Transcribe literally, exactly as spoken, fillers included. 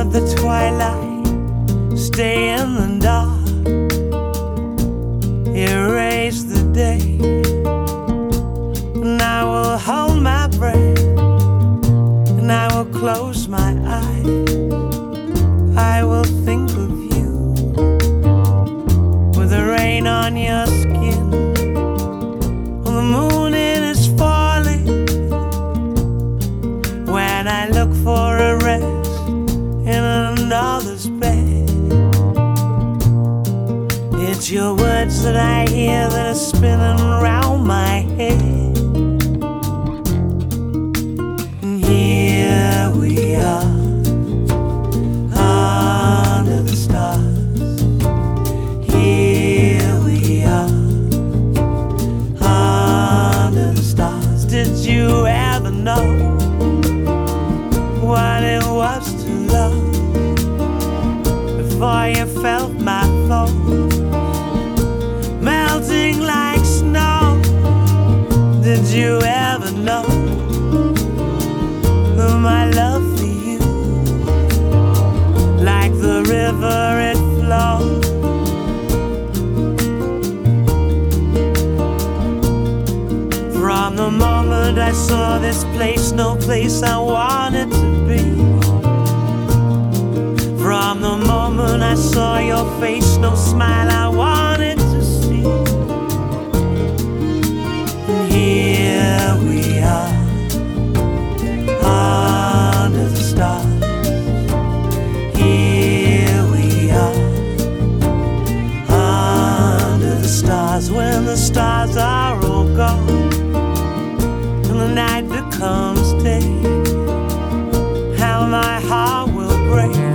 the twilight, stay in the dark, erase the day, and I will hold my breath, and I will close my eyes. I will think of you with the rain on your skin, when the moon it is falling, when I look for a rest in another's bed. It's your words that I hear that are spinning around my head. And here we are, under the stars. Here we are, under the stars. Did you ever know what it was to love before you felt my thoughts melting like snow? Did you ever know that my love for you, like the river it flows, from the moment I saw this place, no place I wanted to be. From the moment I saw your face, no smile I wanted to see. And here we are, under the stars. Here we are, under the stars. When the stars are all gone and the night becomes day, how my heart will break